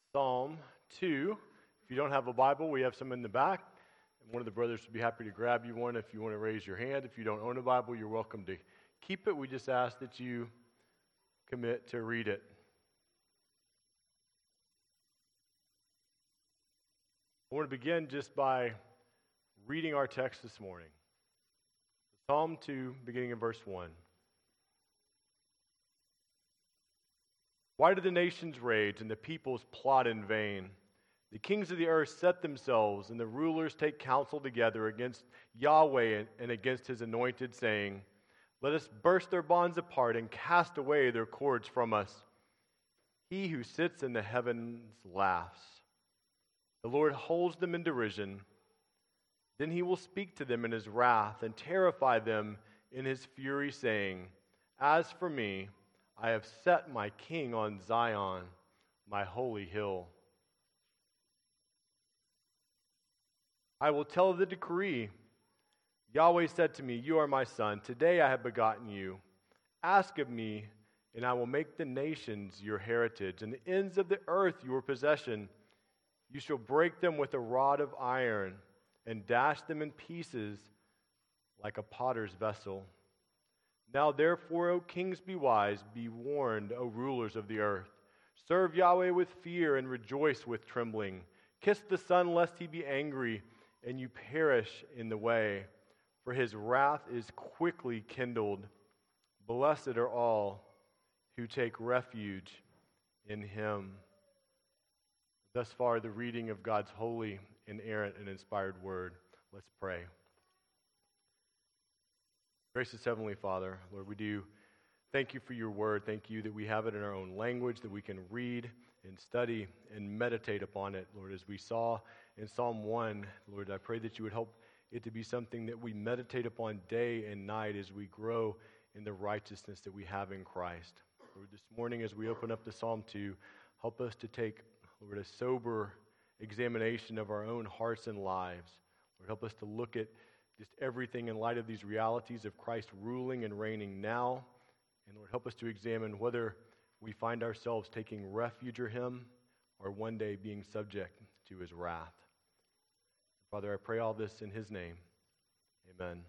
Psalm 2. If you don't have a Bible, we have some in the back. And one of the brothers would be happy to grab you one if you want to raise your hand. If you don't own a Bible, you're welcome to keep it. We just ask that you commit to read it. I want to begin just by reading our text this morning. Psalm 2, beginning in verse 1. Why do the nations rage and the peoples plot in vain? The kings of the earth set themselves, and the rulers take counsel together against Yahweh and against his anointed, saying, "Let us burst their bonds apart and cast away their cords from us." He who sits in the heavens laughs. The Lord holds them in derision. Then he will speak to them in his wrath and terrify them in his fury, saying, "As for me, I have set my king on Zion, my holy hill. I will tell the decree. Yahweh said to me, 'You are my son. Today I have begotten you. Ask of me, and I will make the nations your heritage, and the ends of the earth your possession. You shall break them with a rod of iron, and dash them in pieces like a potter's vessel.' Now therefore, O kings, be wise, be warned, O rulers of the earth. Serve Yahweh with fear and rejoice with trembling. Kiss the Son, lest he be angry, and you perish in the way, for his wrath is quickly kindled. Blessed are all who take refuge in him." Thus far, the reading of God's holy, inerrant, and inspired word. Let's pray. Gracious Heavenly Father, Lord, we do thank you for your word. Thank you that we have it in our own language, that we can read and study and meditate upon it. Lord, as we saw in Psalm 1, Lord, I pray that you would help it to be something that we meditate upon day and night as we grow in the righteousness that we have in Christ. Lord, this morning as we open up to Psalm 2, help us to take, Lord, a sober examination of our own hearts and lives. Lord, help us to look at just everything in light of these realities of Christ ruling and reigning now. And Lord, help us to examine whether we find ourselves taking refuge in him or one day being subject to his wrath. Father, I pray all this in his name. Amen.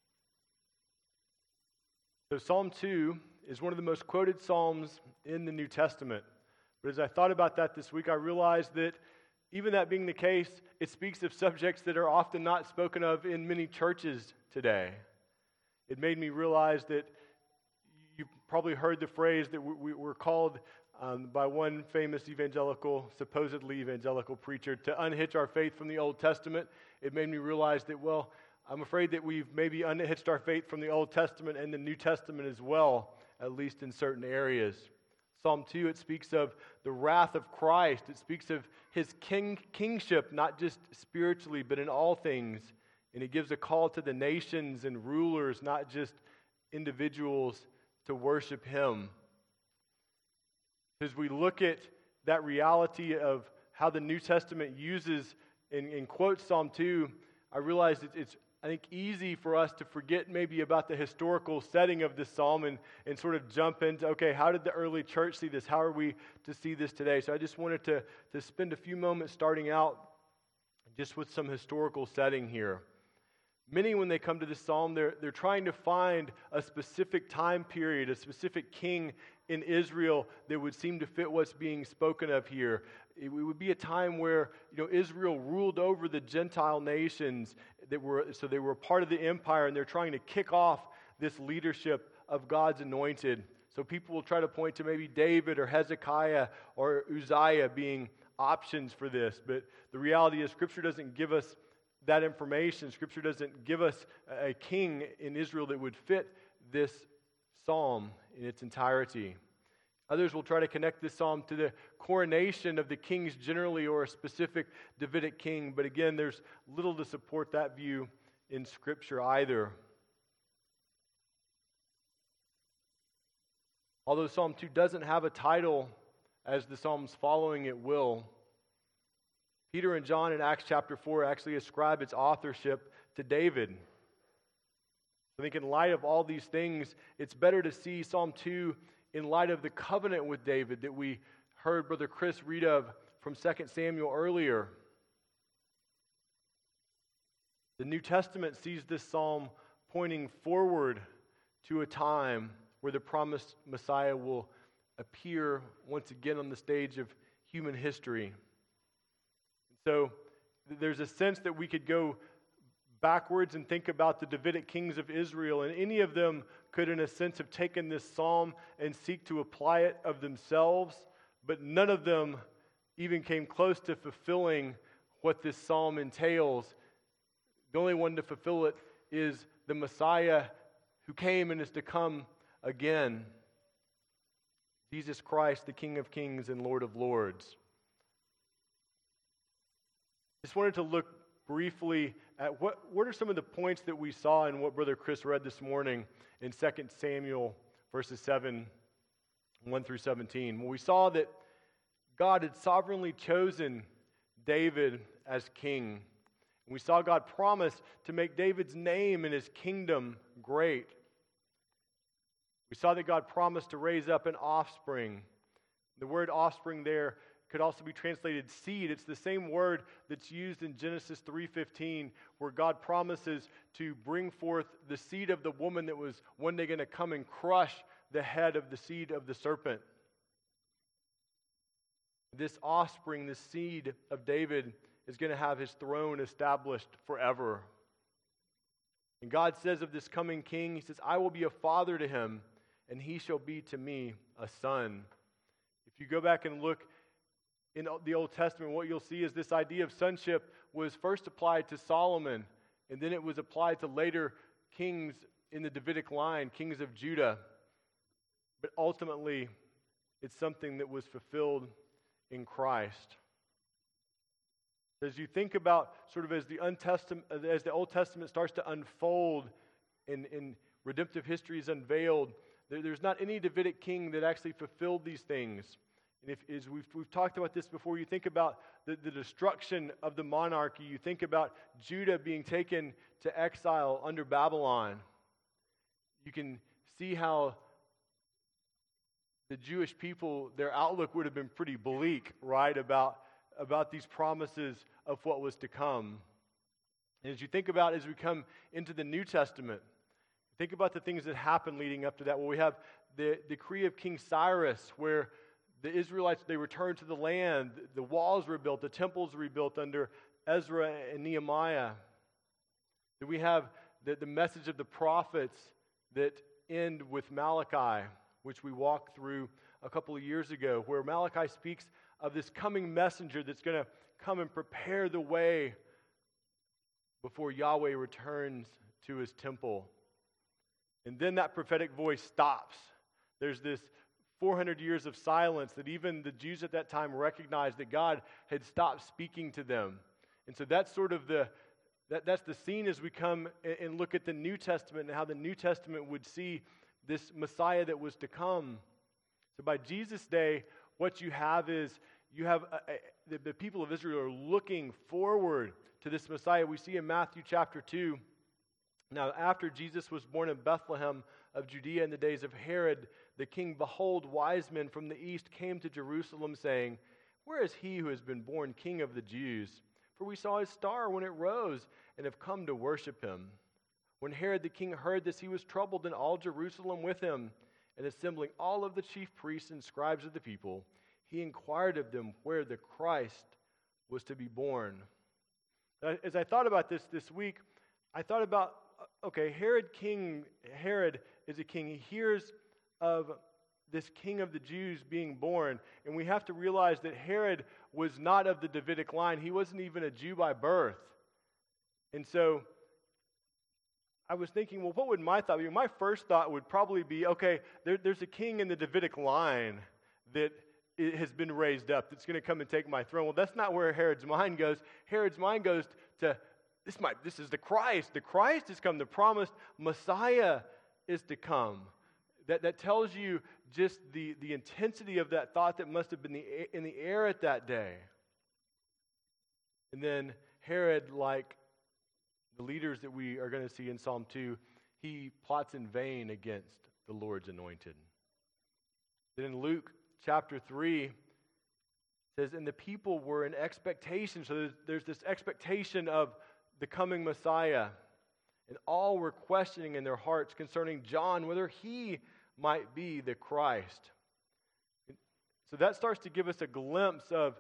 So Psalm 2 is one of the most quoted psalms in the New Testament. But as I thought about that this week, I realized that even that being the case, it speaks of subjects that are often not spoken of in many churches today. It made me realize that you've probably heard the phrase that we're called by one famous supposedly evangelical preacher, to unhitch our faith from the Old Testament. It made me realize that, well, I'm afraid that we've maybe unhitched our faith from the Old Testament and the New Testament as well, at least in certain areas. Psalm 2, it speaks of the wrath of Christ. It speaks of his kingship, not just spiritually, but in all things. And it gives a call to the nations and rulers, not just individuals, to worship him. As we look at that reality of how the New Testament uses and quotes Psalm 2, I realize it's I think easy for us to forget maybe about the historical setting of this psalm and sort of jump into, okay, how did the early church see this? How are we to see this today? So I just wanted to spend a few moments starting out just with some historical setting here. Many, when they come to this psalm, they're trying to find a specific time period, a specific king in Israel that would seem to fit what's being spoken of here. It would be a time where Israel ruled over the Gentile nations they were a part of the empire, and they're trying to kick off this leadership of God's anointed. So people will try to point to maybe David or Hezekiah or Uzziah being options for this, but the reality is Scripture doesn't give us that information. Scripture doesn't give us a king in Israel that would fit this psalm in its entirety. Others will try to connect this psalm to the coronation of the kings generally, or a specific Davidic king, but again, there's little to support that view in Scripture either. Although Psalm 2 doesn't have a title, as the psalms following it will, Peter and John in Acts chapter 4 actually ascribe its authorship to David. I think in light of all these things, it's better to see Psalm 2 in light of the covenant with David that we heard Brother Chris read of from 2 Samuel earlier. The New Testament sees this psalm pointing forward to a time where the promised Messiah will appear once again on the stage of human history. So there's a sense that we could go backwards and think about the Davidic kings of Israel, and any of them could, in a sense, have taken this psalm and seek to apply it of themselves, but none of them even came close to fulfilling what this psalm entails. The only one to fulfill it is the Messiah who came and is to come again. Jesus Christ, the King of Kings and Lord of Lords. Just wanted to look briefly at what are some of the points that we saw in what Brother Chris read this morning in 2 Samuel verses 7, 1 through 17. Well, we saw that God had sovereignly chosen David as king. And we saw God promise to make David's name and his kingdom great. We saw that God promised to raise up an offspring. The word offspring there could also be translated seed. It's the same word that's used in Genesis 3:15, where God promises to bring forth the seed of the woman that was one day going to come and crush the head of the seed of the serpent. This offspring, this seed of David, is going to have his throne established forever. And God says of this coming king, he says, I will be a father to him, and he shall be to me a son. If you go back and look in the Old Testament, what you'll see is this idea of sonship was first applied to Solomon, and then it was applied to later kings in the Davidic line, kings of Judah. But ultimately, it's something that was fulfilled in Christ. As you think about sort of as the Old Testament starts to unfold and redemptive history is unveiled, there's not any Davidic king that actually fulfilled these things. And as we've talked about this before, you think about the destruction of the monarchy, you think about Judah being taken to exile under Babylon. You can see how the Jewish people, their outlook would have been pretty bleak, right, about these promises of what was to come. And as you think about as we come into the New Testament, think about the things that happened leading up to that. Well, we have the decree of King Cyrus, where the Israelites, they returned to the land. The walls were built. The temples were rebuilt under Ezra and Nehemiah. Then we have the message of the prophets that end with Malachi, which we walked through a couple of years ago, where Malachi speaks of this coming messenger that's going to come and prepare the way before Yahweh returns to his temple. And then that prophetic voice stops. There's this 400 years of silence that even the Jews at that time recognized that God had stopped speaking to them. And so that's sort of that's the scene as we come and look at the New Testament and how the New Testament would see this Messiah that was to come. So by Jesus' day, what you have is the people of Israel are looking forward to this Messiah. We see in Matthew chapter 2, now after Jesus was born in Bethlehem of Judea in the days of Herod the king, behold, wise men from the east came to Jerusalem, saying, where is he who has been born king of the Jews? For we saw his star when it rose, and have come to worship him. When Herod the king heard this, he was troubled, and all Jerusalem with him. And assembling all of the chief priests and scribes of the people, he inquired of them where the Christ was to be born. As I thought about this week, I thought about, okay, Herod is a king. He hears of this king of the Jews being born, and we have to realize that Herod was not of the Davidic line. He wasn't even a Jew by birth. And so I was thinking, well, what would my thought be? My first thought would probably be, okay, there's a king in the Davidic line that has been raised up that's going to come and take my throne. Well, that's not where Herod's mind goes. Herod's mind goes to, this is the Christ. The Christ has come. The promised Messiah is to come. That tells you just the intensity of that thought that must have been in the air at that day. And then Herod, like the leaders that we are going to see in Psalm 2, he plots in vain against the Lord's anointed. Then in Luke chapter 3, It says, and the people were in expectation. So there's this expectation of the coming Messiah. And all were questioning in their hearts concerning John whether he might be the Christ. So that starts to give us a glimpse of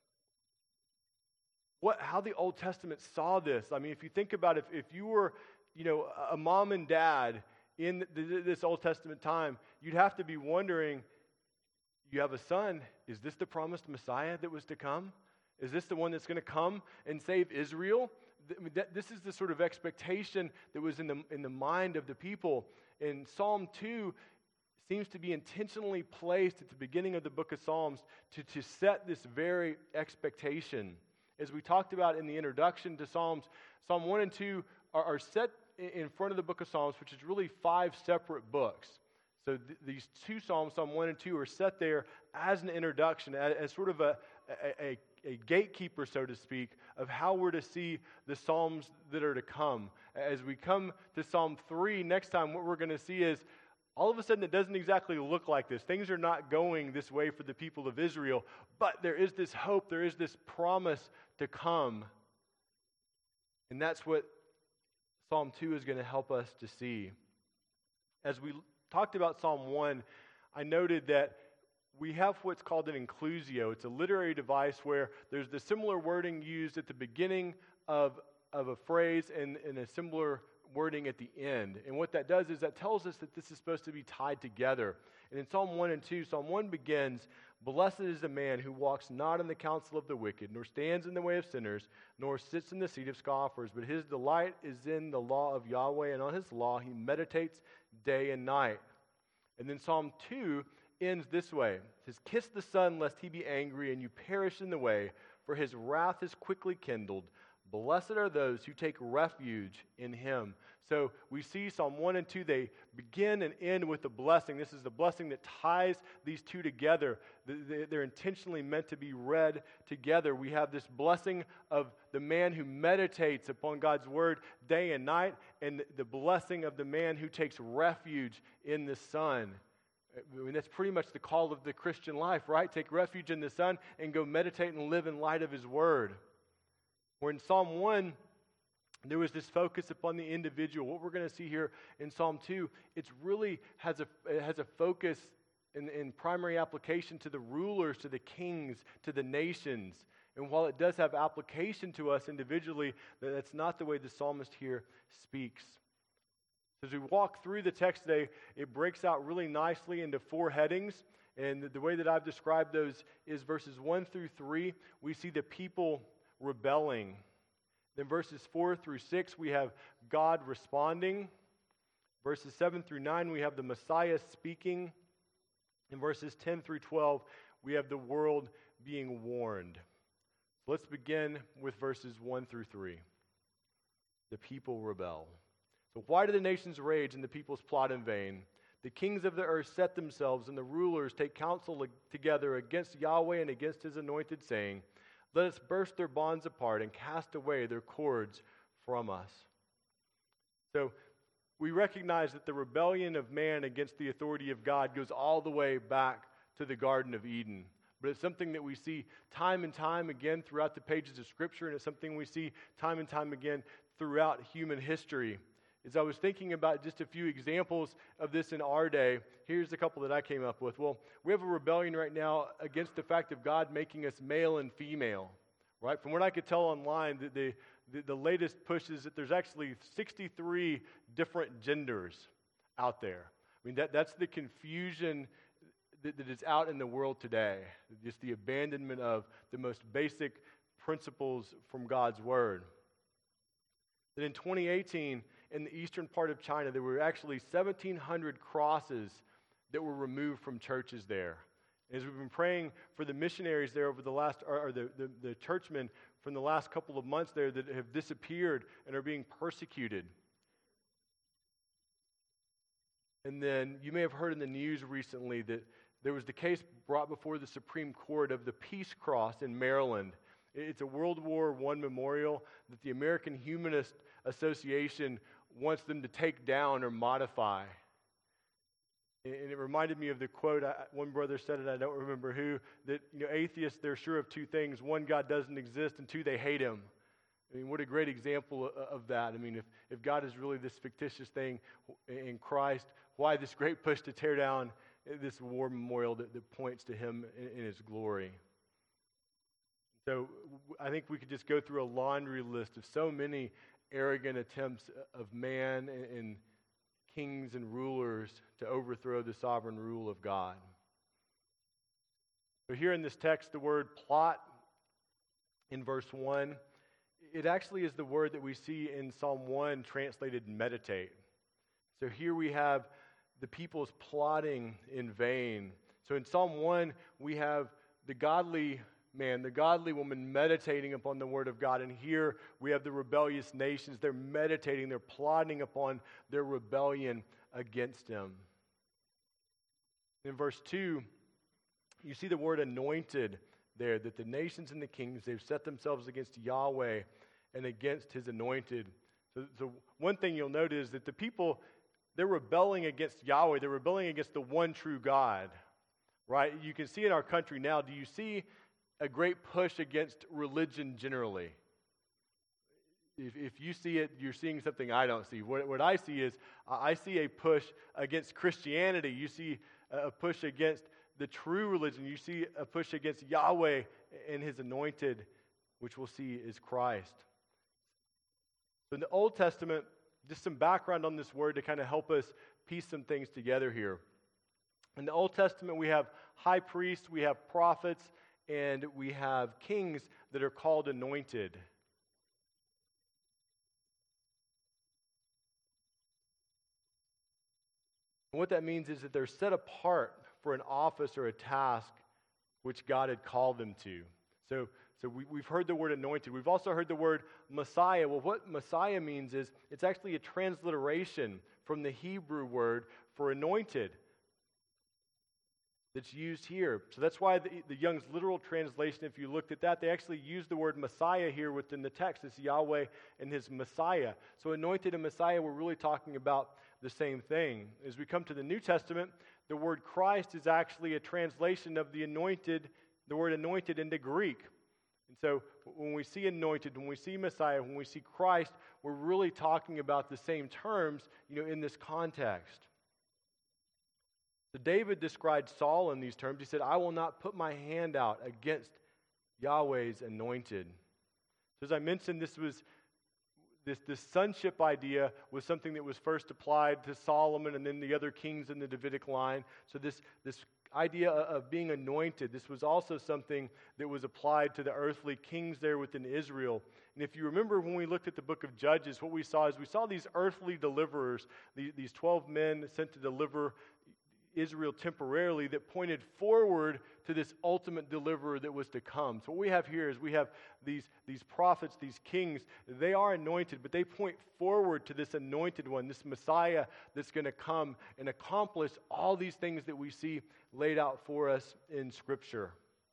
how the Old Testament saw this. I mean, if you think about it, if you were, a mom and dad in this Old Testament time, you'd have to be wondering, you have a son, is this the promised Messiah that was to come? Is this the one that's going to come and save Israel? This is the sort of expectation that was in the mind of the people. And Psalm 2 seems to be intentionally placed at the beginning of the book of Psalms to set this very expectation. As we talked about in the introduction to Psalms, Psalm 1 and 2 are set in front of the book of Psalms, which is really 5 separate books. So these 2 Psalms, Psalm 1 and 2, are set there as an introduction, as sort of a gatekeeper, so to speak, of how we're to see the Psalms that are to come. As we come to Psalm 3 next time, what we're going to see is all of a sudden it doesn't exactly look like this. Things are not going this way for the people of Israel, but there is this hope, there is this promise to come. And that's what Psalm 2 is going to help us to see. As we talked about Psalm 1, I noted that we have what's called an inclusio. It's a literary device where there's the similar wording used at the beginning of a phrase and a similar wording at the end. And what that does is that tells us that this is supposed to be tied together. And in Psalm 1 and 2, Psalm 1 begins, "Blessed is the man who walks not in the counsel of the wicked, nor stands in the way of sinners, nor sits in the seat of scoffers, but his delight is in the law of Yahweh, and on his law he meditates day and night." And then Psalm 2 ends this way. It says, "Kiss the Son, lest he be angry, and you perish in the way, for his wrath is quickly kindled. Blessed are those who take refuge in him." So we see Psalm 1 and 2, they begin and end with a blessing. This is the blessing that ties these two together. They're intentionally meant to be read together. We have this blessing of the man who meditates upon God's word day and night, and the blessing of the man who takes refuge in the Son. I mean, that's pretty much the call of the Christian life, right? Take refuge in the Son and go meditate and live in light of his word. Where in Psalm 1, there was this focus upon the individual. What we're going to see here in Psalm 2, it really has a focus in primary application to the rulers, to the kings, to the nations. And while it does have application to us individually, that's not the way the psalmist here speaks. As we walk through the text today, it breaks out really nicely into 4 headings. And the way that I've described those is verses 1 through 3, we see the people rebelling. Then verses 4 through 6, we have God responding. Verses 7 through 9, we have the Messiah speaking. In verses 10 through 12, we have the world being warned. So let's begin with verses 1 through 3. The people rebel. So why do the nations rage and the peoples plot in vain? The kings of the earth set themselves, and the rulers take counsel together against Yahweh and against his anointed, saying, "Let us burst their bonds apart and cast away their cords from us." So we recognize that the rebellion of man against the authority of God goes all the way back to the Garden of Eden. But it's something that we see time and time again throughout the pages of Scripture, and it's something we see time and time again throughout human history. As I was thinking about just a few examples of this in our day, here's a couple that I came up with. Well, we have a rebellion right now against the fact of God making us male and female, right? From what I could tell online, the latest push is that there's actually 63 different genders out there. I mean, that's the confusion that is out in the world today. Just the abandonment of the most basic principles from God's Word. That in 2018, in the eastern part of China, there were actually 1,700 crosses that were removed from churches there. As we've been praying for the missionaries there over the last, or the churchmen from the last couple of months there that have disappeared and are being persecuted. And then you may have heard in the news recently that there was the case brought before the Supreme Court of the Peace Cross in Maryland. It's a World War I memorial that the American Humanist Association wants them to take down or modify. And it reminded me of the quote, one brother said it, I don't remember who, that atheists, they're sure of two things. One, God doesn't exist, and two, they hate him. I mean, what a great example of that. I mean, if God is really this fictitious thing in Christ, why this great push to tear down this war memorial that points to him in his glory? So I think we could just go through a laundry list of so many arrogant attempts of man and kings and rulers to overthrow the sovereign rule of God. So here in this text, the word plot in verse 1, it actually is the word that we see in Psalm 1 translated meditate. So here we have the people's plotting in vain. So in Psalm 1, we have the godly man, the godly woman meditating upon the word of God. And here we have the rebellious nations. They're meditating, they're plotting upon their rebellion against him. In verse 2, you see the word anointed there, that the nations and the kings, they've set themselves against Yahweh and against his anointed. So one thing you'll note is that the people, they're rebelling against Yahweh. They're rebelling against the one true God, right? You can see in our country now, do you see a great push against religion generally? If you see it, you're seeing something I don't see. What I see is, I see a push against Christianity. You see a push against the true religion. You see a push against Yahweh and his anointed, which we'll see is Christ. So in the Old Testament, just some background on this word to kind of help us piece some things together here. In the Old Testament, we have high priests, we have prophets, and we have kings that are called anointed. And what that means is that they're set apart for an office or a task which God had called them to. So we've heard the word anointed. We've also heard the word Messiah. Well, what Messiah means is it's actually a transliteration from the Hebrew word for anointed that's used here. So that's why the Young's literal translation, if you looked at that, they actually use the word Messiah here within the text. It's Yahweh and his Messiah. So anointed and Messiah, we're really talking about the same thing. As we come to the New Testament, the word Christ is actually a translation of the word anointed into Greek. And so when we see anointed, when we see Messiah, when we see Christ, we're really talking about the same terms, in this context. So David described Saul in these terms. He said, I will not put my hand out against Yahweh's anointed. So as I mentioned, this sonship idea was something that was first applied to Solomon and then the other kings in the Davidic line. So this idea of being anointed, this was also something that was applied to the earthly kings there within Israel. And if you remember when we looked at the book of Judges, what we saw these earthly deliverers, these 12 men sent to deliver Israel temporarily, that pointed forward to this ultimate deliverer that was to come. So what we have here is we have these prophets, these kings, they are anointed, but they point forward to this anointed one, this Messiah that's going to come and accomplish all these things that we see laid out for us in Scripture.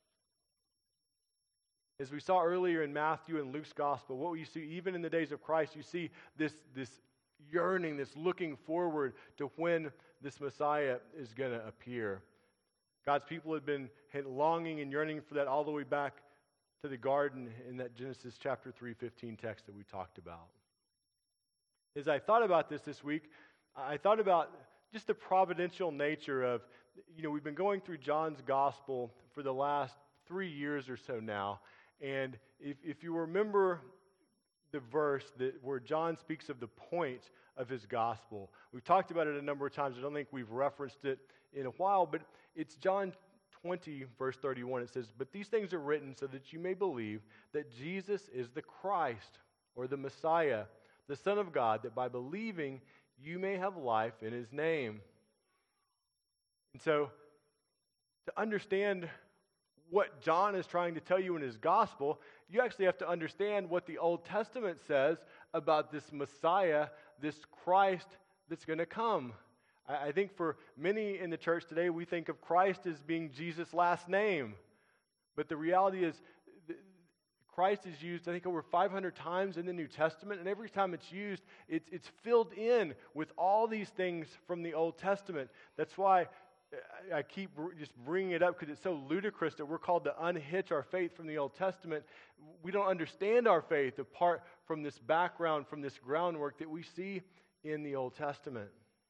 As we saw earlier in Matthew and Luke's gospel, what you see even in the days of Christ, you see this yearning, this looking forward to when this Messiah is going to appear. God's people had been longing and yearning for that all the way back to the garden in that Genesis chapter 3:15 text that we talked about. As I thought about this week, I thought about just the providential nature of, we've been going through John's gospel for the last 3 years or so now. And if you remember the verse where John speaks of the point of his gospel. We've talked about it a number of times. I don't think we've referenced it in a while, but it's John 20, verse 31. It says, but these things are written so that you may believe that Jesus is the Christ, or the Messiah, the Son of God, that by believing you may have life in his name. And so, to understand what John is trying to tell you in his gospel, you actually have to understand what the Old Testament says about this Messiah, this Christ that's going to come. I think for many in the church today, we think of Christ as being Jesus' last name. But the reality is, Christ is used, I think, over 500 times in the New Testament, and every time it's used, it's filled in with all these things from the Old Testament. That's why I keep just bringing it up, because it's so ludicrous that we're called to unhitch our faith from the Old Testament. We don't understand our faith apart from this background, from this groundwork that we see in the Old Testament.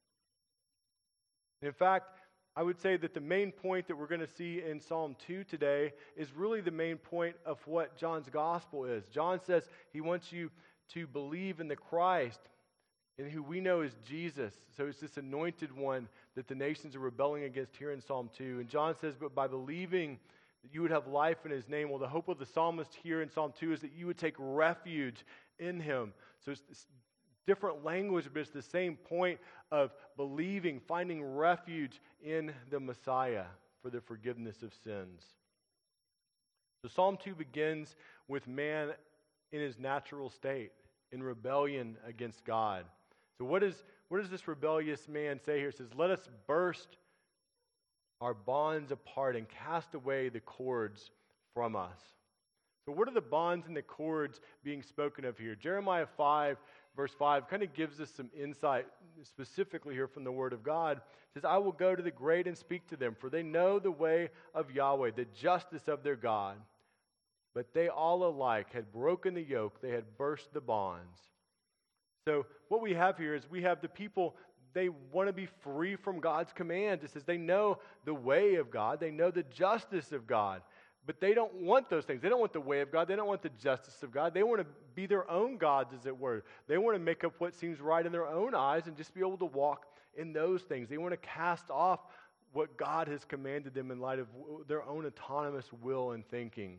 In fact, I would say that the main point that we're going to see in Psalm 2 today is really the main point of what John's gospel is. John says he wants you to believe in the Christ, and who we know is Jesus. So it's this anointed one that the nations are rebelling against here in Psalm 2. And John says, but by believing that you would have life in his name. Well, the hope of the psalmist here in Psalm 2 is that you would take refuge in him. So it's this different language, but it's the same point of believing, finding refuge in the Messiah for the forgiveness of sins. So Psalm 2 begins with man in his natural state, in rebellion against God. So what does this rebellious man say here? It says, let us burst our bonds apart and cast away the cords from us. So what are the bonds and the cords being spoken of here? Jeremiah 5, verse 5, kind of gives us some insight specifically here from the Word of God. It says, I will go to the great and speak to them, for they know the way of Yahweh, the justice of their God. But they all alike had broken the yoke, they had burst the bonds. So what we have here is we have the people, they want to be free from God's commands. It says they know the way of God, they know the justice of God. But they don't want those things. They don't want the way of God. They don't want the justice of God. They want to be their own gods, as it were. They want to make up what seems right in their own eyes and just be able to walk in those things. They want to cast off what God has commanded them in light of their own autonomous will and thinking.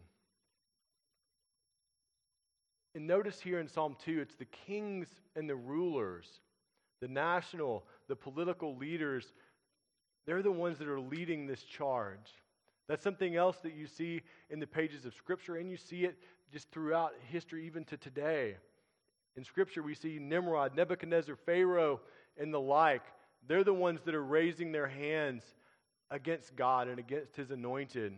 And notice here in Psalm 2, it's the kings and the rulers, the national, the political leaders. They're the ones that are leading this charge. That's something else that you see in the pages of Scripture, and you see it just throughout history, even to today. In Scripture, we see Nimrod, Nebuchadnezzar, Pharaoh, and the like. They're the ones that are raising their hands against God and against His anointed.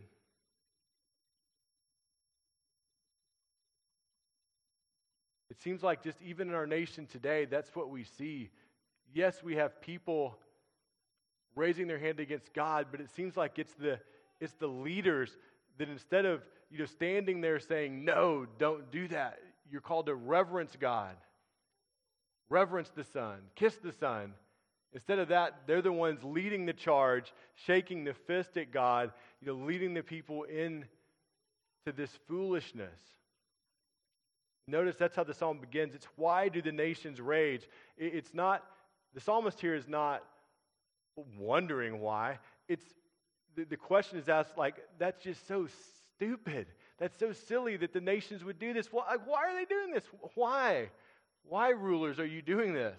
It seems like just even in our nation today, that's what we see. Yes, we have people raising their hand against God, but it seems like it's the leaders that instead of standing there saying, no, don't do that, you're called to reverence God. Reverence the Son. Kiss the Son. Instead of that, they're the ones leading the charge, shaking the fist at God, leading the people into this foolishness. Notice that's how the psalm begins. It's why do the nations rage? It's not, the psalmist here is not wondering why. It's the question is asked like, that's just so stupid. That's so silly that the nations would do this. Why are they doing this? Why? Why, rulers, are you doing this?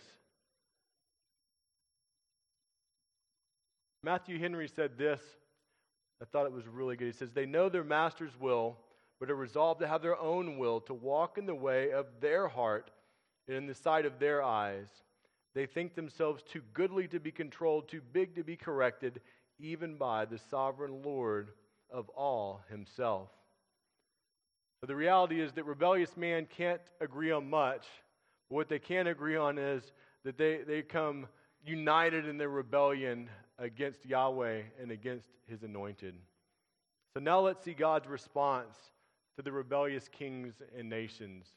Matthew Henry said this. I thought it was really good. He says, they know their master's will, but are resolved to have their own will, to walk in the way of their heart and in the sight of their eyes. They think themselves too goodly to be controlled, too big to be corrected, even by the sovereign Lord of all Himself. So the reality is that rebellious man can't agree on much. But what they can agree on is that they come united in their rebellion against Yahweh and against His anointed. So now let's see God's response to the rebellious kings and nations.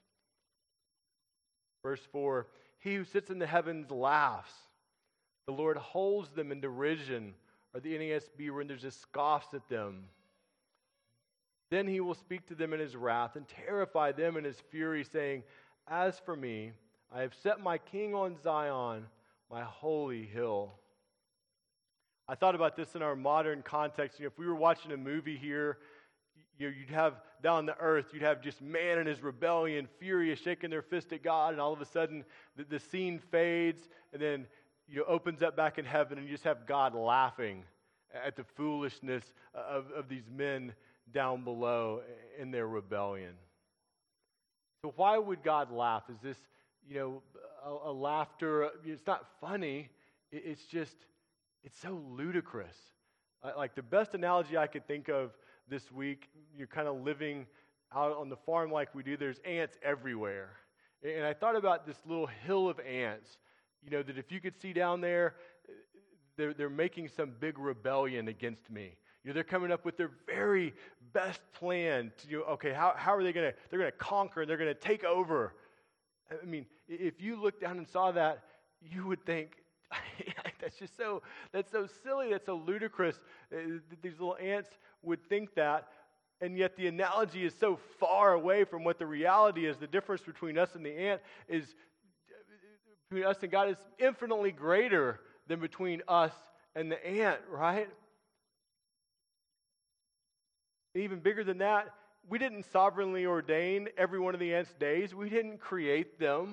Verse 4, He who sits in the heavens laughs. The Lord holds them in derision. Or the NASB renders just scoffs at them. Then He will speak to them in His wrath and terrify them in His fury, saying, as for me, I have set my king on Zion, my holy hill. I thought about this in our modern context. If we were watching a movie here, you'd have down on the earth, you'd have just man in his rebellion, furious, shaking their fist at God, and all of a sudden the scene fades, and then opens up back in heaven, and you just have God laughing at the foolishness of these men down below in their rebellion. So why would God laugh? Is this, a laughter? It's not funny. It's so ludicrous. Like the best analogy I could think of this week, you're kind of living out on the farm like we do, there's ants everywhere. And I thought about this little hill of ants, that if you could see down there, they're making some big rebellion against me. They're coming up with their very best plan to, okay, how are they they're going to conquer, and they're going to take over. I mean, if you looked down and saw that, you would think, that's so silly, that's so ludicrous. These little ants would think that, and yet the analogy is so far away from what the reality is. The difference between us and the ant is, between us and God is infinitely greater than between us and the ant, right? Even bigger than that, we didn't sovereignly ordain every one of the ants' days. We didn't create them.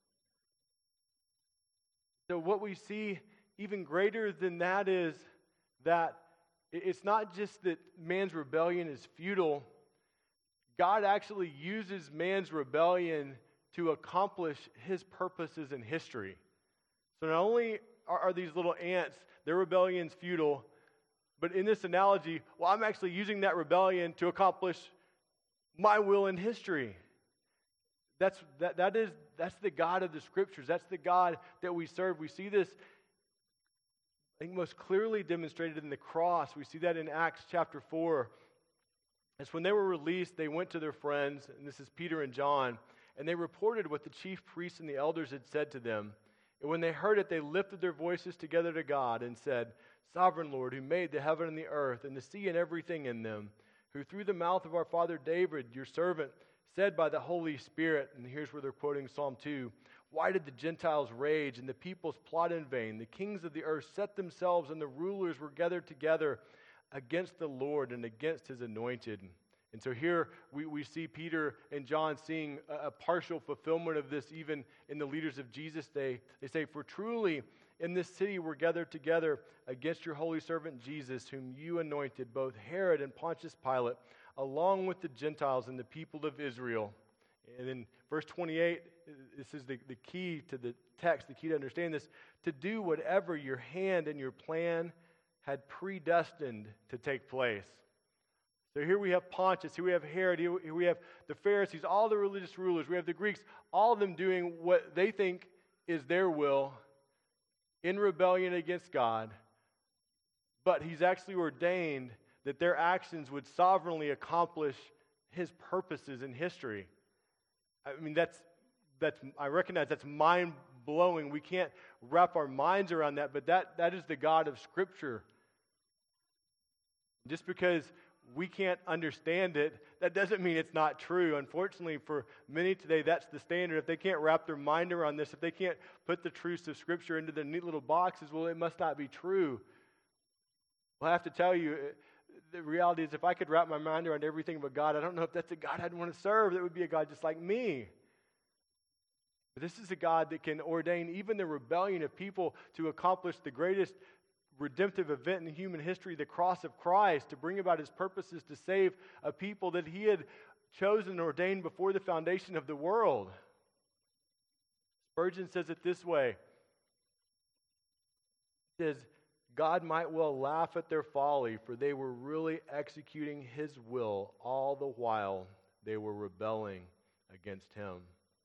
So what we see even greater than that is that it's not just that man's rebellion is futile. God actually uses man's rebellion to accomplish his purposes in history. So not only are these little ants, their rebellion's futile, but in this analogy, well, I'm actually using that rebellion to accomplish my will in history. That's the God of the Scriptures. That's the God that we serve. We see this, I think, most clearly demonstrated in the cross. We see that in Acts chapter 4. It's when they were released, they went to their friends, and this is Peter and John, and they reported what the chief priests and the elders had said to them. And when they heard it, they lifted their voices together to God and said, Sovereign Lord, who made the heaven and the earth and the sea and everything in them, who through the mouth of our father David, your servant, said by the Holy Spirit, and here's where they're quoting Psalm 2, why did the Gentiles rage and the peoples plot in vain? The kings of the earth set themselves and the rulers were gathered together against the Lord and against his anointed. And so here we see Peter and John seeing a partial fulfillment of this even in the leaders of Jesus' day. They say, for truly in this city we're gathered together against your holy servant Jesus, whom you anointed, both Herod and Pontius Pilate, along with the Gentiles and the people of Israel. And in verse 28, this is the key to the text, the key to understand this, to do whatever your hand and your plan had predestined to take place. So here we have Pontius, here we have Herod, here we have the Pharisees, all the religious rulers, we have the Greeks, all of them doing what they think is their will in rebellion against God. But he's actually ordained that their actions would sovereignly accomplish his purposes in history. I mean, I recognize that's mind-blowing. We can't wrap our minds around that, but that is the God of Scripture. Just because we can't understand it, that doesn't mean it's not true. Unfortunately, for many today, that's the standard. If they can't wrap their mind around this, if they can't put the truths of Scripture into their neat little boxes, well, it must not be true. Well, I have to tell you, the reality is if I could wrap my mind around everything about God, I don't know if that's a God I'd want to serve. That would be a God just like me. But this is a God that can ordain even the rebellion of people to accomplish the greatest redemptive event in human history, the cross of Christ, to bring about his purposes to save a people that he had chosen and ordained before the foundation of the world. Spurgeon says it this way. He says, God might well laugh at their folly, for they were really executing his will all the while they were rebelling against him.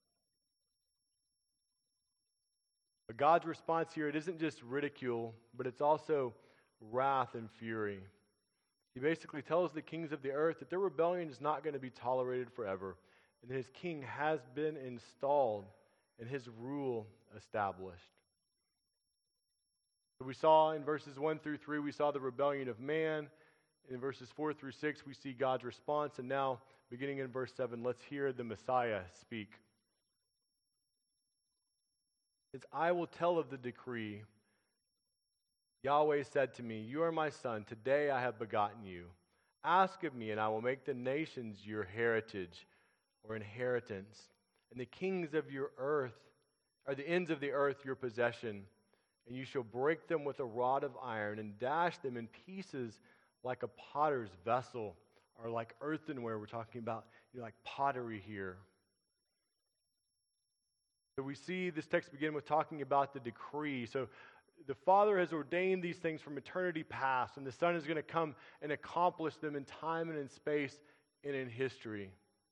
But God's response here, it isn't just ridicule, but it's also wrath and fury. He basically tells the kings of the earth that their rebellion is not going to be tolerated forever, and his king has been installed and his rule established. So we saw in verses 1 through 3, we saw the rebellion of man. In verses 4 through 6, we see God's response. And now, beginning in verse 7, let's hear the Messiah speak. It's, I will tell of the decree. Yahweh said to me, you are my son. Today I have begotten you. Ask of me, and I will make the nations your heritage or inheritance, and the kings of your earth, or the ends of the earth, your possession. And you shall break them with a rod of iron and dash them in pieces like a potter's vessel, or like earthenware. We're talking about like pottery here. So we see this text begin with talking about the decree. So the Father has ordained these things from eternity past, and the Son is going to come and accomplish them in time and in space and in history.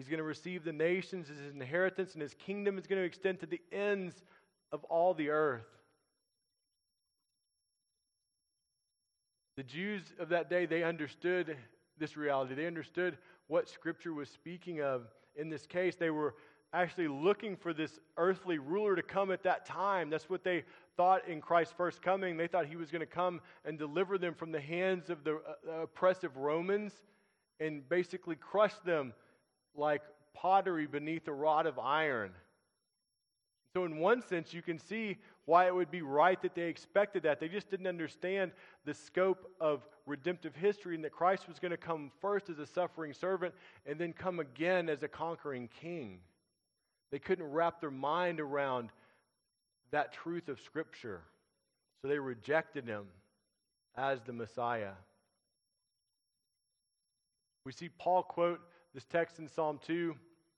He's going to receive the nations as his inheritance, and his kingdom is going to extend to the ends of all the earth. The Jews of that day, they understood this reality. They understood what Scripture was speaking of in this case. They were actually looking for this earthly ruler to come at that time. That's what they thought in Christ's first coming. They thought he was going to come and deliver them from the hands of the oppressive Romans and basically crush them like pottery beneath a rod of iron. So in one sense, you can see why it would be right that they expected that. They just didn't understand the scope of redemptive history and that Christ was going to come first as a suffering servant and then come again as a conquering king. They couldn't wrap their mind around that truth of Scripture. So they rejected him as the Messiah. We see Paul quote this text in Psalm 2.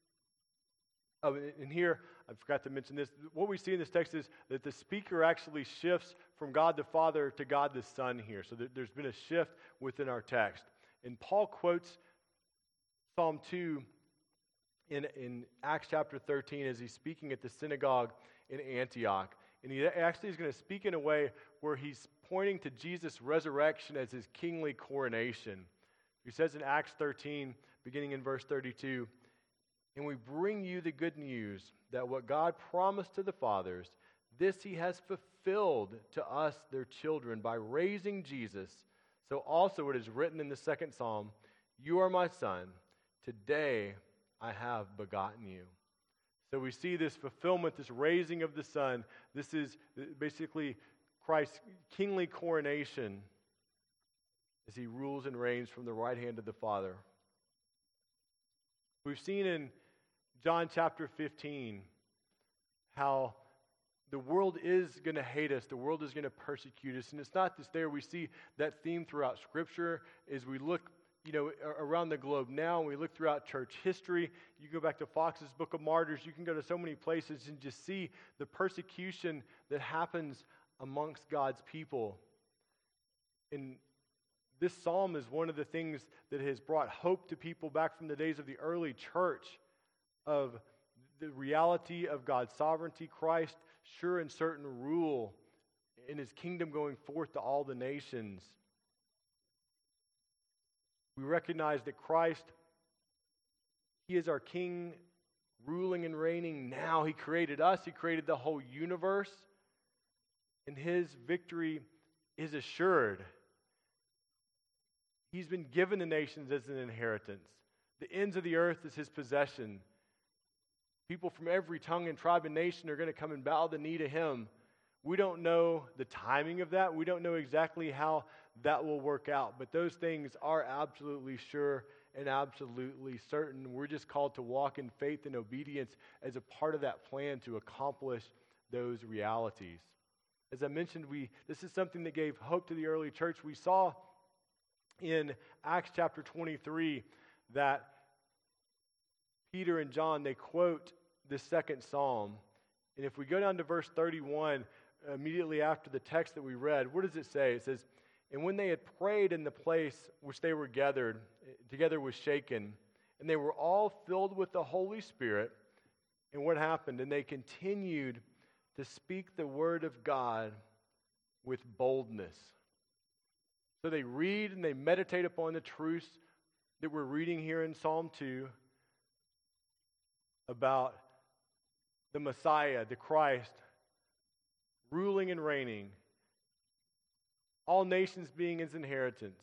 And here, I forgot to mention this. What we see in this text is that the speaker actually shifts from God the Father to God the Son here. So there's been a shift within our text. And Paul quotes Psalm 2 in Acts chapter 13 as he's speaking at the synagogue in Antioch. And he actually is going to speak in a way where he's pointing to Jesus' resurrection as his kingly coronation. He says in Acts 13, beginning in verse 32, "And we bring you the good news that what God promised to the fathers, this he has fulfilled to us, their children, by raising Jesus. So also it is written in the second psalm, 'You are my son, today I have begotten you.'" So we see this fulfillment, this raising of the Son. This is basically Christ's kingly coronation as he rules and reigns from the right hand of the Father. We've seen in John chapter 15 how the world is going to hate us. The world is going to persecute us. And it's not just there. We see that theme throughout Scripture as we look around the globe now, and we look throughout church history. You go back to Fox's Book of Martyrs. You can go to so many places and just see the persecution that happens amongst God's people. And this psalm is one of the things that has brought hope to people back from the days of the early church, of the reality of God's sovereignty, Christ, sure and certain rule in his kingdom going forth to all the nations. We recognize that Christ, he is our King, ruling and reigning now. He created us. He created the whole universe. And his victory is assured. He's been given the nations as an inheritance. The ends of the earth is his possession. People from every tongue and tribe and nation are going to come and bow the knee to him. We don't know the timing of that. We don't know exactly how that will work out. But those things are absolutely sure and absolutely certain. We're just called to walk in faith and obedience as a part of that plan to accomplish those realities. As I mentioned, this is something that gave hope to the early church. We saw in Acts chapter 23 that Peter and John, they quote the second psalm. And if we go down to verse 31, immediately after the text that we read, what does it say? It says, "And when they had prayed in the place which they were gathered, together was shaken, and they were all filled with the Holy Spirit." And what happened? "And they continued to speak the word of God with boldness." So they read and they meditate upon the truths that we're reading here in Psalm 2 about the Messiah, the Christ, ruling and reigning, all nations being his inheritance.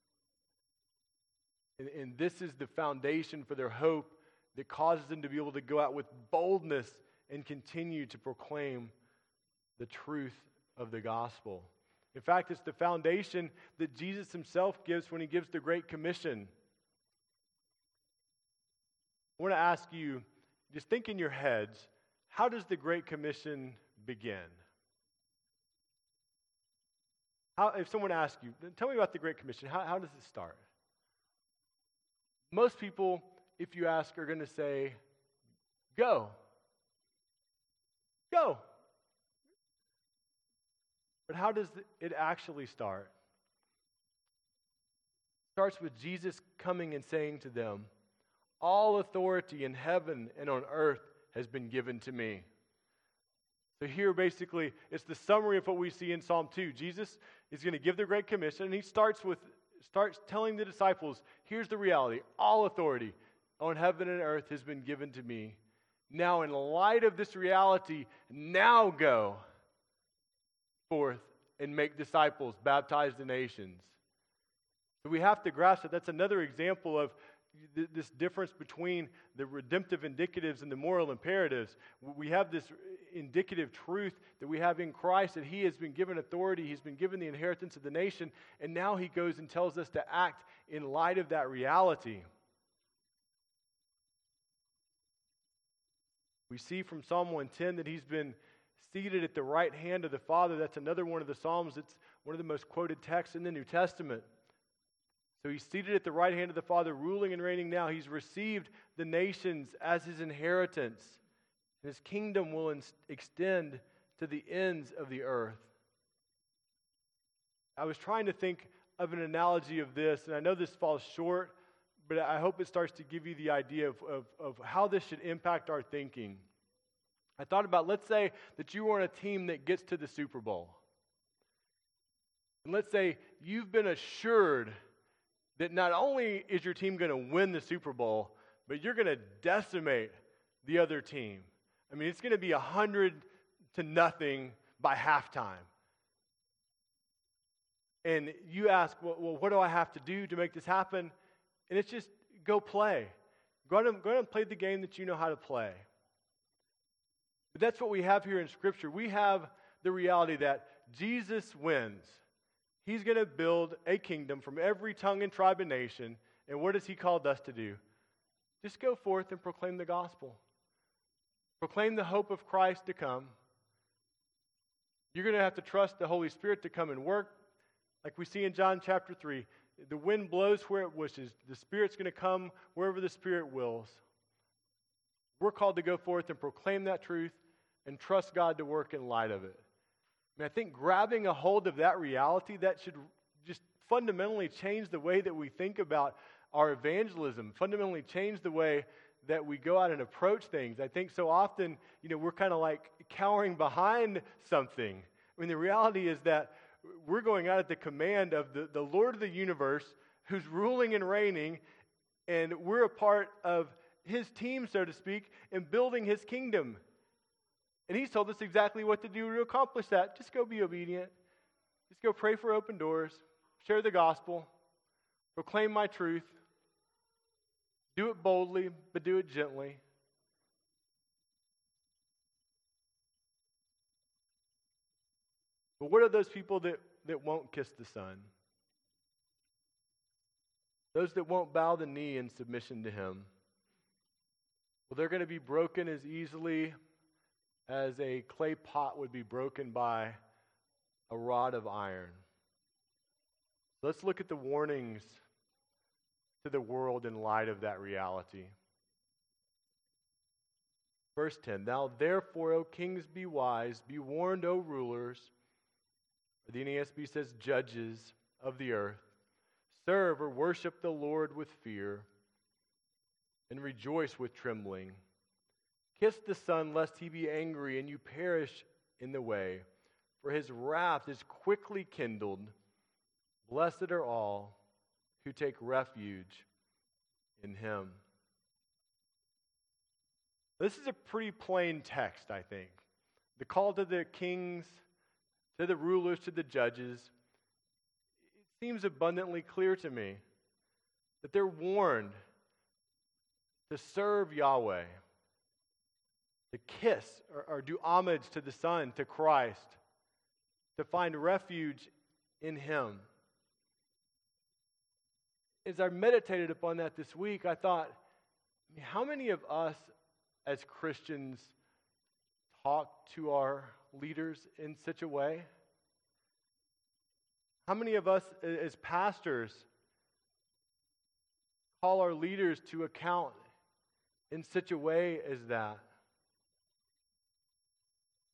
And this is the foundation for their hope that causes them to be able to go out with boldness and continue to proclaim the truth of the gospel. In fact, it's the foundation that Jesus himself gives when he gives the Great Commission. I want to ask you, just think in your heads, how does the Great Commission begin? If someone asks you, tell me about the Great Commission, how does it start? Most people, if you ask, are going to say, go. Go. But how does it actually start? It starts with Jesus coming and saying to them, all authority in heaven and on earth has been given to me. So here basically it's the summary of what we see in Psalm 2. Jesus is going to give the Great Commission, and he starts telling the disciples, here's the reality. All authority on heaven and earth has been given to me. Now in light of this reality, now go forth and make disciples, baptize the nations. So we have to grasp that. That's another example of this difference between the redemptive indicatives and the moral imperatives. We have this indicative truth that we have in Christ, that he has been given authority, he's been given the inheritance of the nation, and now he goes and tells us to act in light of that reality. We see from Psalm 110 that he's been seated at the right hand of the Father. That's another one of the Psalms. It's one of the most quoted texts in the New Testament. So he's seated at the right hand of the Father, ruling and reigning now. He's received the nations as his inheritance. His kingdom will extend to the ends of the earth. I was trying to think of an analogy of this, and I know this falls short, but I hope it starts to give you the idea of how this should impact our thinking. I thought about, let's say that you were on a team that gets to the Super Bowl. And let's say you've been assured that not only is your team going to win the Super Bowl, but you're going to decimate the other team. I mean, it's going to be 100-0 by halftime. And you ask, well, what do I have to do to make this happen? And it's just go play. Go out and play the game that you know how to play. But that's what we have here in Scripture. We have the reality that Jesus wins. He's going to build a kingdom from every tongue and tribe and nation. And what has he called us to do? Just go forth and proclaim the gospel. Proclaim the hope of Christ to come. You're going to have to trust the Holy Spirit to come and work. Like we see in John chapter 3, the wind blows where it wishes. The Spirit's going to come wherever the Spirit wills. We're called to go forth and proclaim that truth and trust God to work in light of it. I think grabbing a hold of that reality, that should just fundamentally change the way that we think about our evangelism, fundamentally change the way that we go out and approach things. I think so often, we're kind of like cowering behind something. I mean, the reality is that we're going out at the command of the Lord of the universe who's ruling and reigning, and we're a part of his team, so to speak, in building his kingdom. And he's told us exactly what to do to accomplish that. Just go be obedient. Just go pray for open doors. Share the gospel. Proclaim my truth. Do it boldly, but do it gently. But what are those people that won't kiss the Son? Those that won't bow the knee in submission to him. Well, they're going to be broken as easily as a clay pot would be broken by a rod of iron. Let's look at the warnings to the world in light of that reality. Verse 10, Now therefore, O kings, be wise, be warned, O rulers, the NASB says judges of the earth, serve or worship the Lord with fear, and rejoice with trembling. Kiss the Son, lest he be angry and you perish in the way, for his wrath is quickly kindled. Blessed are all who take refuge in him. This is a pretty plain text, I think. The call to the kings, to the rulers, to the judges, it seems abundantly clear to me that they're warned to serve Yahweh, to kiss or do homage to the Son, to Christ, to find refuge in him. As I meditated upon that this week, I thought, how many of us as Christians talk to our leaders in such a way? How many of us as pastors call our leaders to account in such a way as that?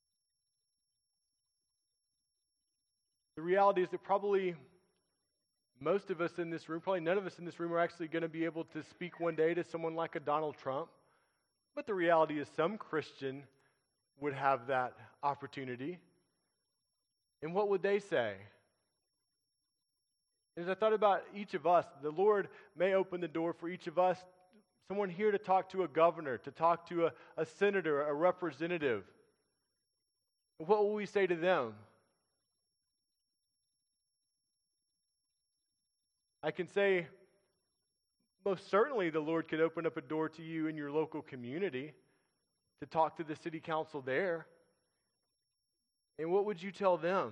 The reality is that probably most of us in this room, probably none of us in this room, are actually going to be able to speak one day to someone like a Donald Trump. But the reality is some Christian would have that opportunity. And what would they say? As I thought about each of us, the Lord may open the door for each of us, someone here to talk to a governor, to talk to a senator, a representative. What will we say to them? I can say, most certainly the Lord could open up a door to you in your local community to talk to the city council there. And what would you tell them?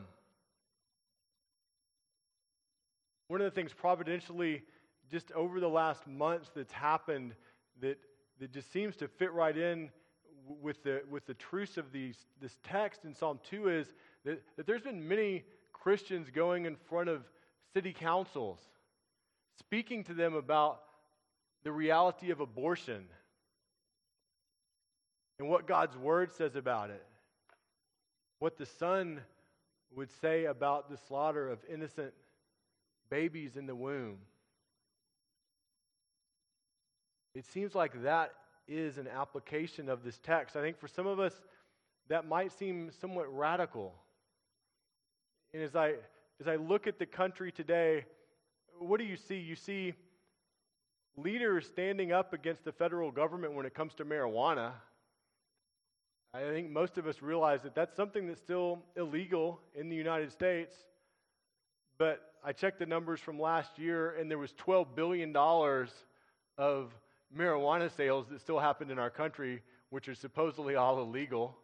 One of the things providentially, just over the last months that's happened that just seems to fit right in with the truths of this text in Psalm 2 is that there's been many Christians going in front of city councils, speaking to them about the reality of abortion and what God's Word says about it, what the Son would say about the slaughter of innocent babies in the womb. It seems like that is an application of this text. I think for some of us, that might seem somewhat radical. And as I look at the country today, what do you see? You see leaders standing up against the federal government when it comes to marijuana. I think most of us realize that that's something that's still illegal in the United States. But I checked the numbers from last year, and there was $12 billion of marijuana sales that still happened in our country, which are supposedly all illegal.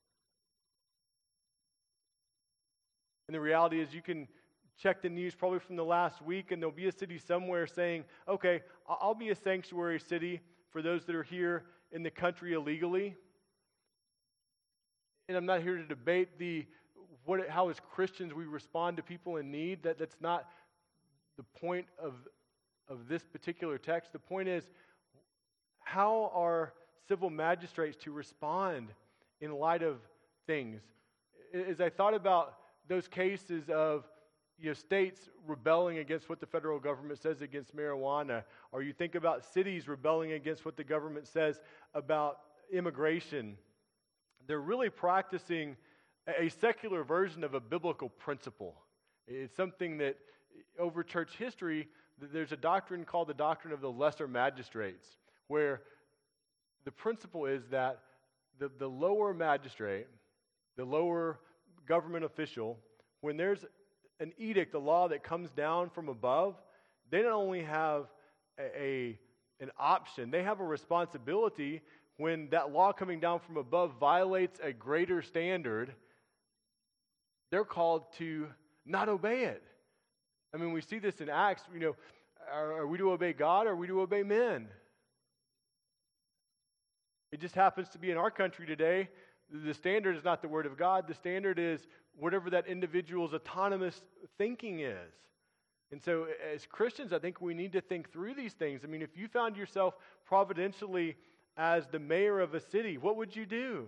And the reality is you can check the news probably from the last week, and there'll be a city somewhere saying, okay, I'll be a sanctuary city for those that are here in the country illegally. And I'm not here to debate how as Christians we respond to people in need. That's not the point of this particular text. The point is, how are civil magistrates to respond in light of things? As I thought about those cases of states rebelling against what the federal government says against marijuana, or you think about cities rebelling against what the government says about immigration, they're really practicing a secular version of a biblical principle. It's something that over church history, there's a doctrine called the doctrine of the lesser magistrates, where the principle is that the lower magistrate, the lower government official, when there's an edict, a law that comes down from above, they not only have an option, they have a responsibility when that law coming down from above violates a greater standard. They're called to not obey it. I mean, we see this in Acts. Are we to obey God or are we to obey men? It just happens to be in our country today, the standard is not the Word of God. The standard is whatever that individual's autonomous thinking is. And so as Christians, I think we need to think through these things. I mean, if you found yourself providentially as the mayor of a city, what would you do?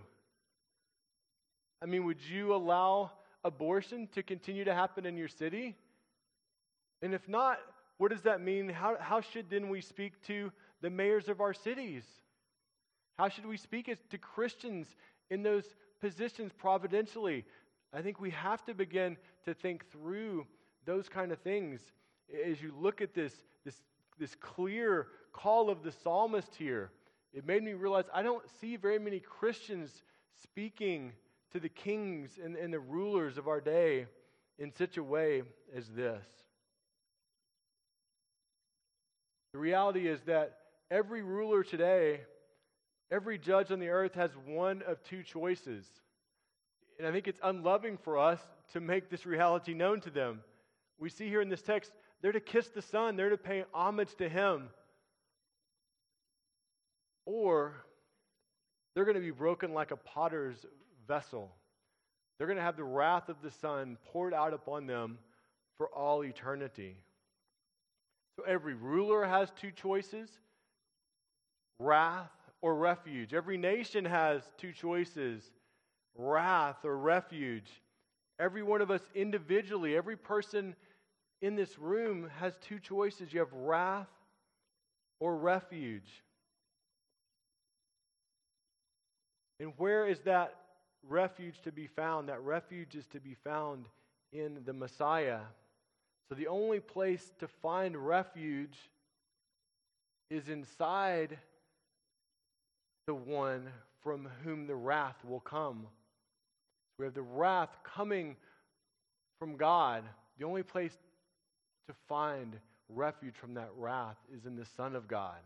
I mean, would you allow abortion to continue to happen in your city? And if not, what does that mean? How should then we speak to the mayors of our cities? How should we speak to Christians in those positions providentially? I think we have to begin to think through those kind of things as you look at this clear call of the psalmist here. It made me realize I don't see very many Christians speaking to the kings and the rulers of our day in such a way as this. The reality is that every ruler today, every judge on the earth has one of two choices. And I think it's unloving for us to make this reality known to them. We see here in this text, they're to kiss the Son, they're to pay homage to Him. Or they're going to be broken like a potter's vessel. They're going to have the wrath of the Son poured out upon them for all eternity. So every ruler has two choices, wrath or refuge. Every nation has two choices, wrath or refuge. Every one of us individually, every person in this room has two choices. You have wrath or refuge. And where is that refuge to be found? That refuge is to be found in the Messiah. So the only place to find refuge is inside the one from whom the wrath will come. We have the wrath coming from God. The only place to find refuge from that wrath is in the Son of God.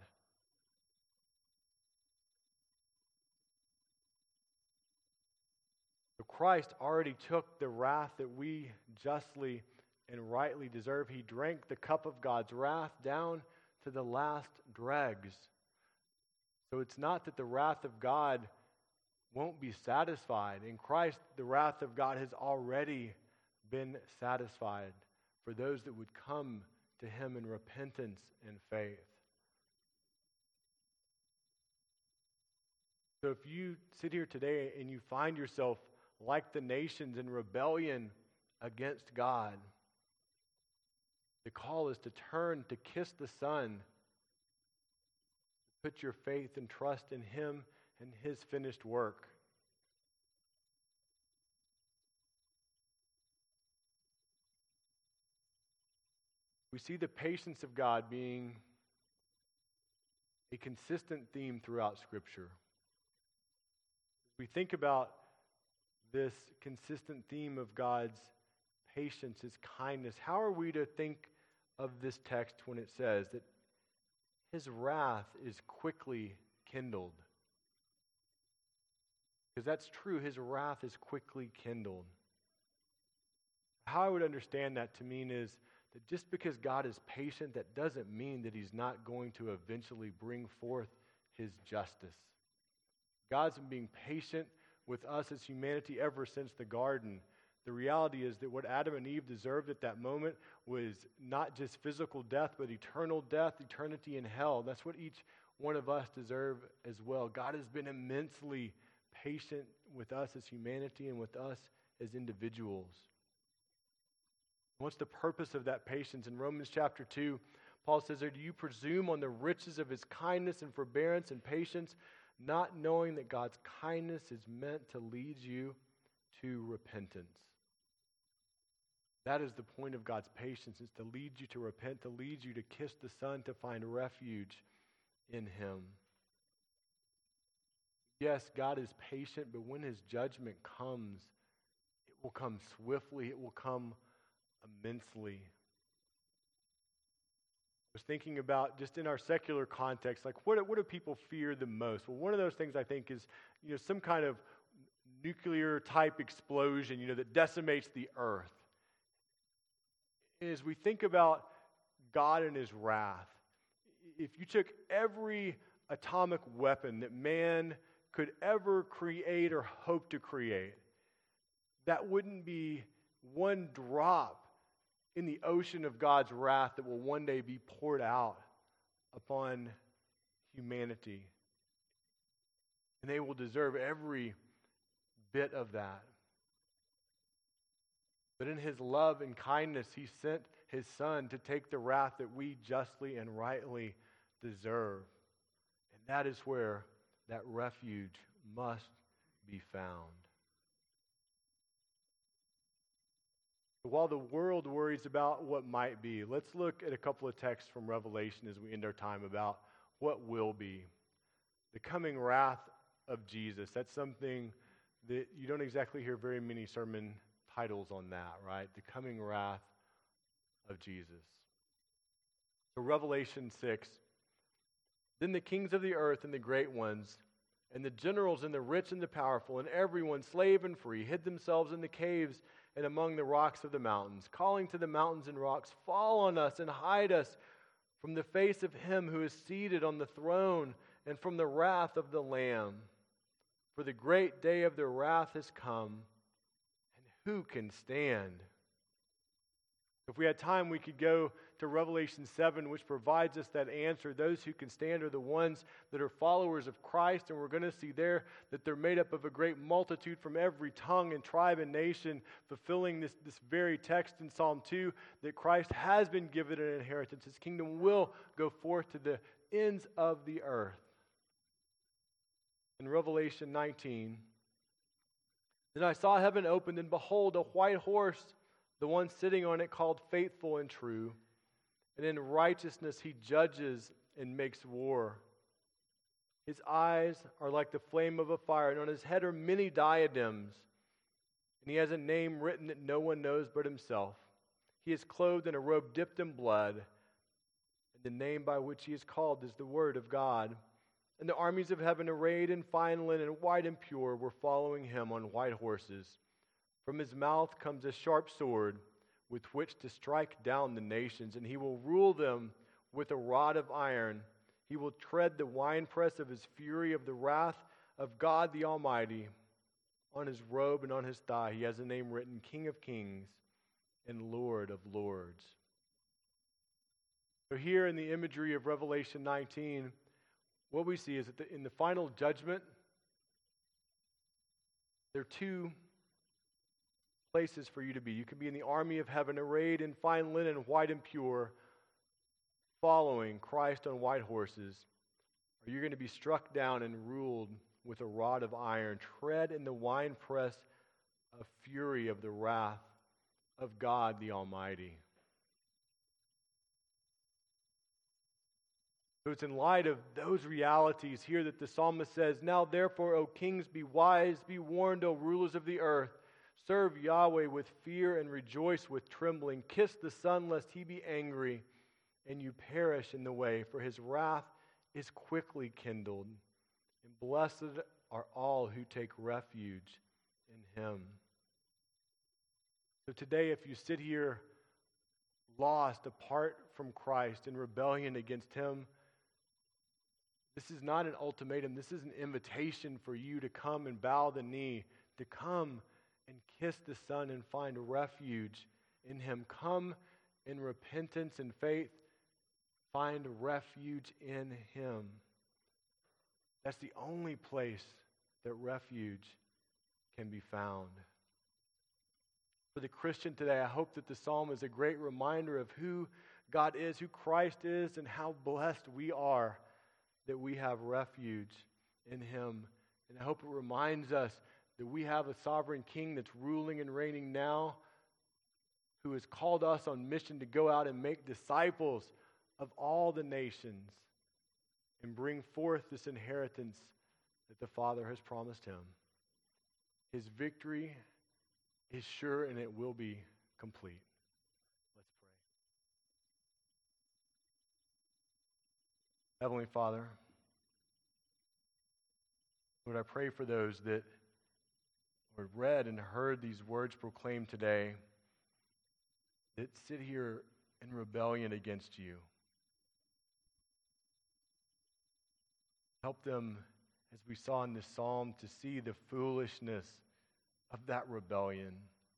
So Christ already took the wrath that we justly and rightly deserve. He drank the cup of God's wrath down to the last dregs. So it's not that the wrath of God won't be satisfied. In Christ, the wrath of God has already been satisfied for those that would come to Him in repentance and faith. So if you sit here today and you find yourself like the nations in rebellion against God, the call is to turn, to kiss the Son, put your faith and trust in Him and His finished work. We see the patience of God being a consistent theme throughout Scripture. We think about this consistent theme of God's patience, His kindness. How are we to think of this text when it says that His wrath is quickly kindled? Because that's true, His wrath is quickly kindled. How I would understand that to mean is that just because God is patient, that doesn't mean that He's not going to eventually bring forth His justice. God's been being patient with us as humanity ever since the garden. The reality is that what Adam and Eve deserved at that moment was not just physical death, but eternal death, eternity in hell. That's what each one of us deserve as well. God has been immensely patient with us as humanity and with us as individuals. What's the purpose of that patience? In Romans chapter 2, Paul says, "Or do you presume on the riches of His kindness and forbearance and patience, not knowing that God's kindness is meant to lead you to repentance?" That is the point of God's patience, is to lead you to repent, to lead you to kiss the Son, to find refuge in Him. Yes, God is patient, but when His judgment comes, it will come swiftly, it will come immensely. I was thinking about, just in our secular context, like what do people fear the most? Well, one of those things I think is, some kind of nuclear type explosion, that decimates the earth. As we think about God and His wrath, if you took every atomic weapon that man could ever create or hope to create, that wouldn't be one drop in the ocean of God's wrath that will one day be poured out upon humanity. And they will deserve every bit of that. But in His love and kindness, He sent His Son to take the wrath that we justly and rightly deserve. And that is where that refuge must be found. While the world worries about what might be, let's look at a couple of texts from Revelation as we end our time about what will be. The coming wrath of Jesus. That's something that you don't exactly hear very many sermon titles on that, right? The coming wrath of Jesus. So Revelation 6. Then the kings of the earth and the great ones, and the generals and the rich and the powerful, and everyone, slave and free, hid themselves in the caves and among the rocks of the mountains, calling to the mountains and rocks, "Fall on us and hide us from the face of Him who is seated on the throne and from the wrath of the Lamb. For the great day of their wrath has come, and who can stand?" If we had time, we could go to Revelation 7, which provides us that answer. Those who can stand are the ones that are followers of Christ, and we're going to see there that they're made up of a great multitude from every tongue and tribe and nation, fulfilling this very text in Psalm 2, that Christ has been given an inheritance. His kingdom will go forth to the ends of the earth. In Revelation 19, then I saw heaven opened, and behold, a white horse, the one sitting on it called Faithful and True, and in righteousness he judges and makes war. His eyes are like the flame of a fire, and on his head are many diadems, and he has a name written that no one knows but himself. He is clothed in a robe dipped in blood, and the name by which he is called is the Word of God. And the armies of heaven, arrayed in fine linen, white and pure, were following him on white horses. From his mouth comes a sharp sword with which to strike down the nations, and he will rule them with a rod of iron. He will tread the winepress of his fury, of the wrath of God the Almighty. On his robe and on his thigh he has a name written, King of Kings and Lord of Lords. So here in the imagery of Revelation 19, what we see is that in the final judgment, there are two places for you to be. You can be in the army of heaven, arrayed in fine linen, white and pure, following Christ on white horses, or you're going to be struck down and ruled with a rod of iron, tread in the winepress of fury of the wrath of God the Almighty. So it's in light of those realities here that the psalmist says, Now therefore, O kings, be wise, be warned, O rulers of the earth. Serve Yahweh with fear and rejoice with trembling. Kiss the Son, lest he be angry and you perish in the way, for his wrath is quickly kindled. And blessed are all who take refuge in him. So today, if you sit here lost apart from Christ, in rebellion against him, this is not an ultimatum. This is an invitation for you to come and bow the knee, to come and kiss the Son and find refuge in him. Come in repentance and faith, find refuge in him. That's the only place that refuge can be found. For the Christian today, I hope that the psalm is a great reminder of who God is, who Christ is, and how blessed we are that we have refuge in him. And I hope it reminds us that we have a sovereign king that's ruling and reigning now, who has called us on mission to go out and make disciples of all the nations and bring forth this inheritance that the Father has promised him. His victory is sure and it will be complete. Let's pray. Heavenly Father, Lord, I pray for those that read and heard these words proclaimed today, that sit here in rebellion against you. Help them, as we saw in this psalm, to see the foolishness of that rebellion.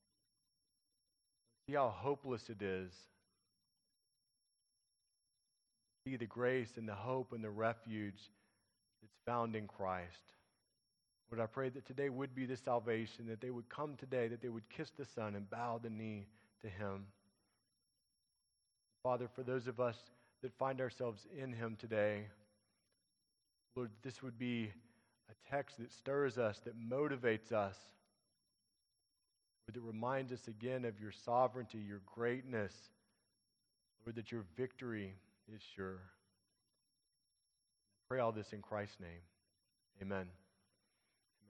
See how hopeless it is. See the grace and the hope and the refuge that's found in Christ. Lord, I pray that today would be the salvation, that they would come today, that they would kiss the Son and bow the knee to him. Father, for those of us that find ourselves in him today, Lord, this would be a text that stirs us, that motivates us, Lord, that reminds us again of your sovereignty, your greatness, Lord, that your victory is sure. I pray all this in Christ's name. Amen.